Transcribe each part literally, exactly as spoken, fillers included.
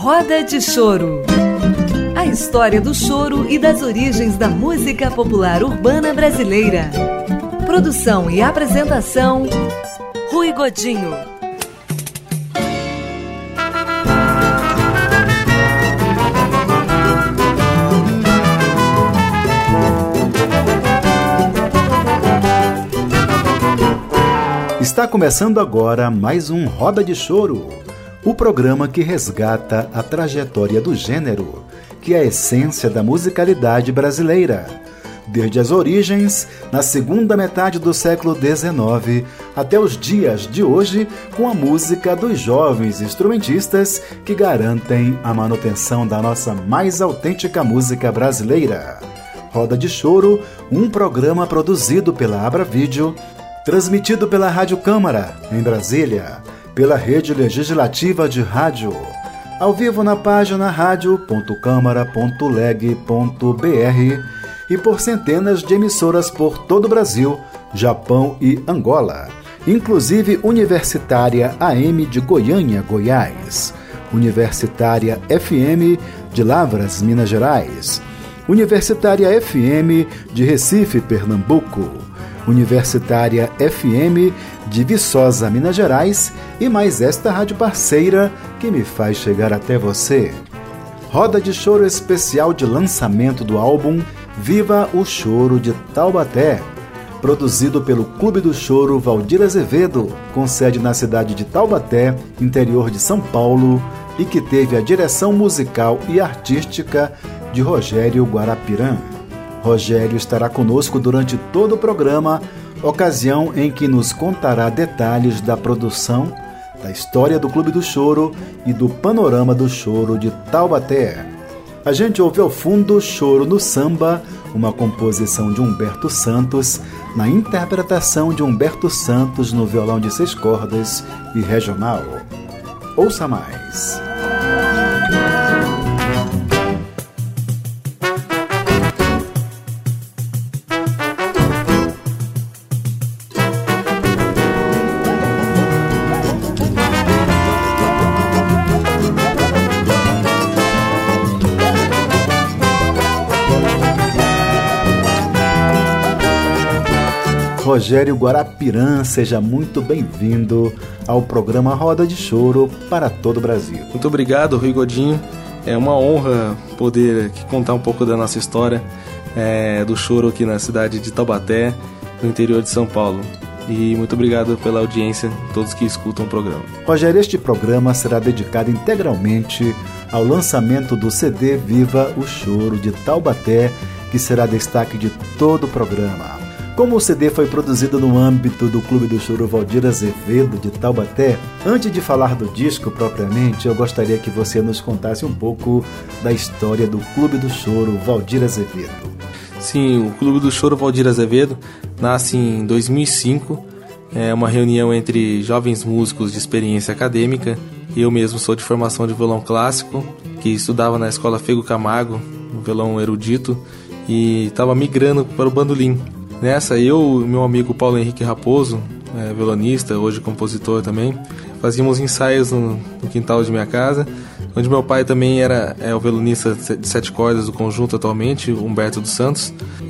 Roda de Choro. A história do choro e das origens da música popular urbana brasileira. Produção e apresentação, Rui Godinho. Está começando agora mais um Roda de Choro, o programa que resgata a trajetória do gênero, que é a essência da musicalidade brasileira, desde as origens, na segunda metade do século dezenove, até os dias de hoje, com a música dos jovens instrumentistas que garantem a manutenção da nossa mais autêntica música brasileira. Roda de Choro, um programa produzido pela Abra Vídeo, transmitido pela Rádio Câmara, em Brasília, pela Rede Legislativa de Rádio, ao vivo na página rádio ponto câmara ponto leg ponto br e por centenas de emissoras por todo o Brasil, Japão e Angola, inclusive Universitária A M de Goiânia, Goiás, Universitária F M de Lavras, Minas Gerais, Universitária F M de Recife, Pernambuco, Universitária F M de Viçosa, Minas Gerais, e mais esta rádio parceira que me faz chegar até você. Roda de Choro especial de lançamento do álbum Viva o Choro de Taubaté, produzido pelo Clube do Choro Valdir Azevedo, com sede na cidade de Taubaté, interior de São Paulo, e que teve a direção musical e artística de Rogério Guarapirã. Rogério estará conosco durante todo o programa, ocasião em que nos contará detalhes da produção, da história do Clube do Choro e do panorama do choro de Taubaté. A gente ouve ao fundo Choro no Samba, uma composição de Humberto Santos, na interpretação de Humberto Santos no violão de seis cordas e regional. Ouça mais. Rogério Guarapirã, seja muito bem-vindo ao programa Roda de Choro para todo o Brasil. Muito obrigado, Rui Godinho. É uma honra poder contar um pouco da nossa história é, do choro aqui na cidade de Taubaté, no interior de São Paulo. E muito obrigado pela audiência, todos que escutam o programa. Rogério, este programa será dedicado integralmente ao lançamento do C D Viva o Choro de Taubaté, que será destaque de todo o programa. Como o C D foi produzido no âmbito do Clube do Choro Valdir Azevedo de Taubaté, antes de falar do disco propriamente, eu gostaria que você nos contasse um pouco da história do Clube do Choro Valdir Azevedo. Sim, o Clube do Choro Valdir Azevedo nasce em dois mil e cinco, é uma reunião entre jovens músicos de experiência acadêmica. Eu mesmo sou de formação de violão clássico, que estudava na Escola Fego Camargo, um violão erudito, e estava migrando para o bandolim. Nessa, eu e meu amigo Paulo Henrique Raposo, é, violonista, hoje compositor também, fazíamos ensaios no, no quintal de minha casa, onde meu pai também era é, o violonista de sete cordas do conjunto atualmente, Humberto dos Santos,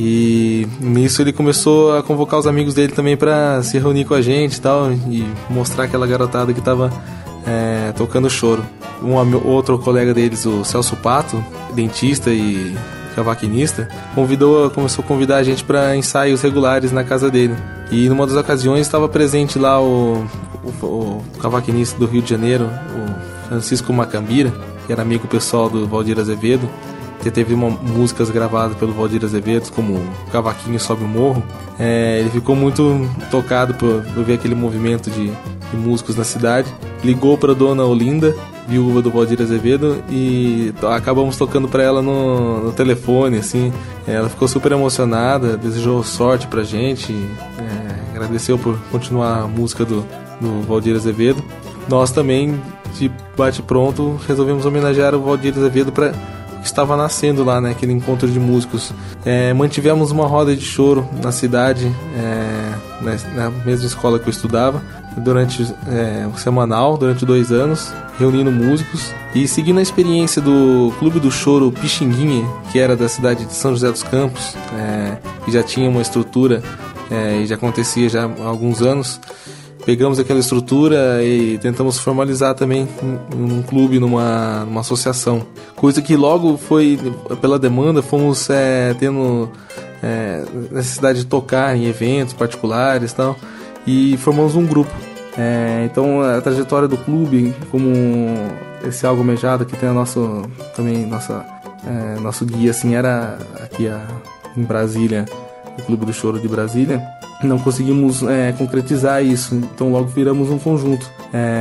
e nisso ele começou a convocar os amigos dele também para se reunir com a gente e tal, e mostrar aquela garotada que estava é, tocando choro. Um outro colega deles, o Celso Pato, dentista e cavaquinista, convidou, começou a convidar a gente para ensaios regulares na casa dele. E numa das ocasiões estava presente lá o, o, o cavaquinista do Rio de Janeiro, o Francisco Macambira, que era amigo pessoal do Valdir Azevedo, que teve uma, músicas gravadas pelo Valdir Azevedo, como Cavaquinho Sobe o Morro. É, ele ficou muito tocado por, por ver aquele movimento de, de músicos na cidade. Ligou para dona Olinda, viúva do Valdir Azevedo, e acabamos tocando para ela no, no telefone, assim. Ela ficou super emocionada, desejou sorte pra gente, é, agradeceu por continuar a música do, do Valdir Azevedo. Nós também, de bate-pronto, resolvemos homenagear o Valdir Azevedo para que estava nascendo lá, né, aquele encontro de músicos. É, mantivemos uma roda de choro na cidade, é, na mesma escola que eu estudava, durante é, um semanal, durante dois anos, reunindo músicos e seguindo a experiência do Clube do Choro Pixinguinha, que era da cidade de São José dos Campos, é, que já tinha uma estrutura é, e já acontecia já há alguns anos. Pegamos aquela estrutura e tentamos formalizar também num clube, numa, numa associação. Coisa que logo foi, pela demanda, fomos é, tendo é, necessidade de tocar em eventos particulares e tal, e formamos um grupo. É, então a trajetória do clube, como esse algo almejado que tem a nosso, também nossa, é, nosso guia, assim, era aqui a, em Brasília, o Clube do Choro de Brasília. Não conseguimos é, concretizar isso, então logo viramos um conjunto.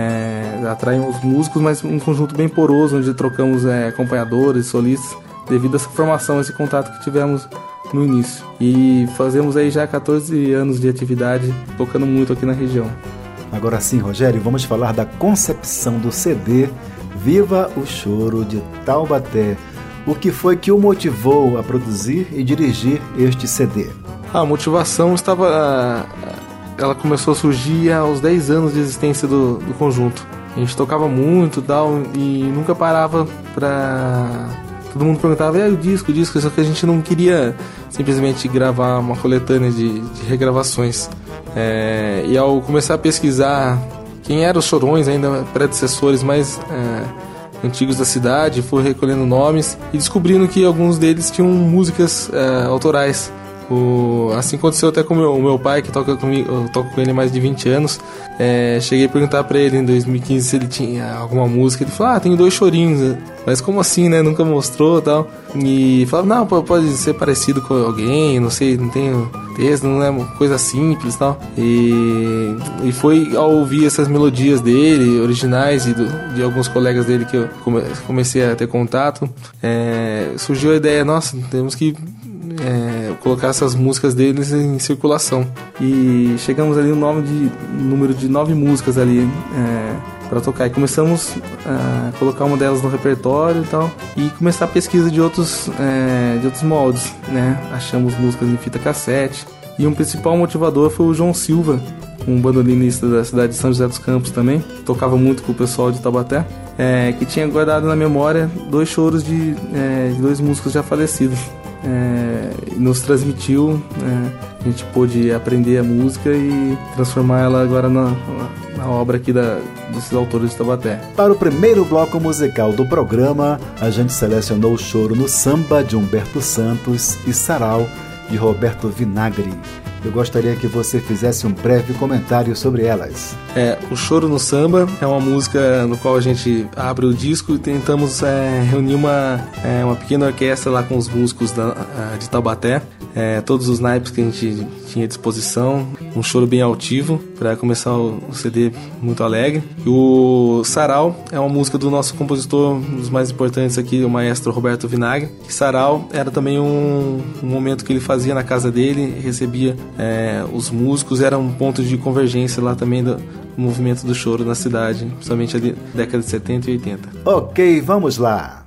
É, atraímos músicos, mas um conjunto bem poroso, onde trocamos é, acompanhadores, solistas, devido a essa formação, esse contato que tivemos no início. E fazemos aí já catorze anos de atividade, tocando muito aqui na região. Agora sim, Rogério, vamos falar da concepção do C D Viva o Choro de Taubaté. O que foi que o motivou a produzir e dirigir este C D? A motivação estava... Ela começou a surgir aos dez anos de existência do, do conjunto. A gente tocava muito tal, e nunca parava pra... Todo mundo perguntava, é o disco, o disco, só que a gente não queria simplesmente gravar uma coletânea de, de regravações. É, e ao começar a pesquisar quem eram os chorões, ainda predecessores mais é, antigos da cidade, fui recolhendo nomes e descobrindo que alguns deles tinham músicas é, autorais. O, assim aconteceu até com o meu, o meu pai, que toca comigo, eu toco com ele há mais de vinte anos. É, cheguei a perguntar pra ele em dois mil e quinze se ele tinha alguma música. Ele falou, ah, tenho dois chorinhos. Mas como assim, né? Nunca mostrou e tal. E falava, não, pode ser parecido com alguém, não sei, não tenho texto, não é uma coisa simples e tal. E, e foi ao ouvir essas melodias dele, originais, e do, de alguns colegas dele que eu come, comecei a ter contato, é, surgiu a ideia, nossa, temos que É, colocar essas músicas deles em circulação. E chegamos ali no nome de, número de nove músicas ali é, para tocar. E começamos a colocar uma delas no repertório e tal. E começar a pesquisa de outros, é, de outros moldes, né? Achamos músicas em fita cassete. E um principal motivador foi o João Silva, um bandolinista da cidade de São José dos Campos também. Tocava muito com o pessoal de Taubaté. É, que tinha guardado na memória dois choros de, é, de dois músicos já falecidos. É, nos transmitiu, é, a gente pôde aprender a música e transformar ela agora na, na obra aqui da, desses autores de Taubaté. Para o primeiro bloco musical do programa, a gente selecionou o Choro no Samba de Humberto Santos e Sarau de Roberto Vinagre. Eu gostaria que você fizesse um breve comentário sobre elas. É, o Choro no Samba é uma música no qual a gente abre o disco e tentamos é, reunir uma, é, uma pequena orquestra lá com os músicos da, de Taubaté, é, todos os naipes que a gente tinha à disposição, um choro bem altivo para começar o C D muito alegre. E o Sarau é uma música do nosso compositor, um dos mais importantes aqui, o maestro Roberto Vinagre. E Sarau era também um, um momento que ele fazia na casa dele, recebia É, os músicos, era um ponto de convergência lá também do movimento do choro na cidade, principalmente ali na década de setenta e oitenta. Ok, vamos lá!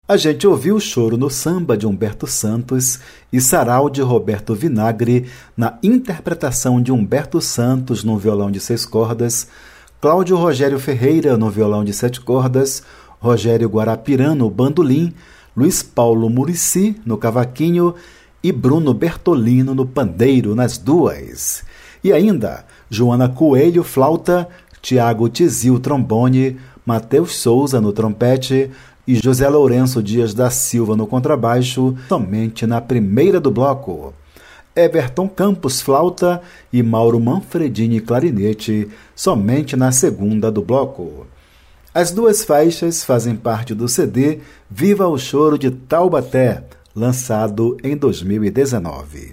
A gente ouviu Choro no Samba, de Humberto Santos, e Sarau, de Roberto Vinagre, na interpretação de Humberto Santos no violão de seis cordas, Cláudio Rogério Ferreira no violão de sete cordas, Rogério Guarapirã no bandolim, Luiz Paulo Muricy no cavaquinho e Bruno Bertolino no pandeiro, nas duas. E ainda Joana Coelho, flauta, Tiago Tizil, trombone, Matheus Souza no trompete e José Lourenço Dias da Silva no contrabaixo, somente na primeira do bloco. Everton Campos, flauta, e Mauro Manfredini, clarinete, somente na segunda do bloco. As duas faixas fazem parte do C D Viva o Choro de Taubaté, lançado em dois mil e dezenove.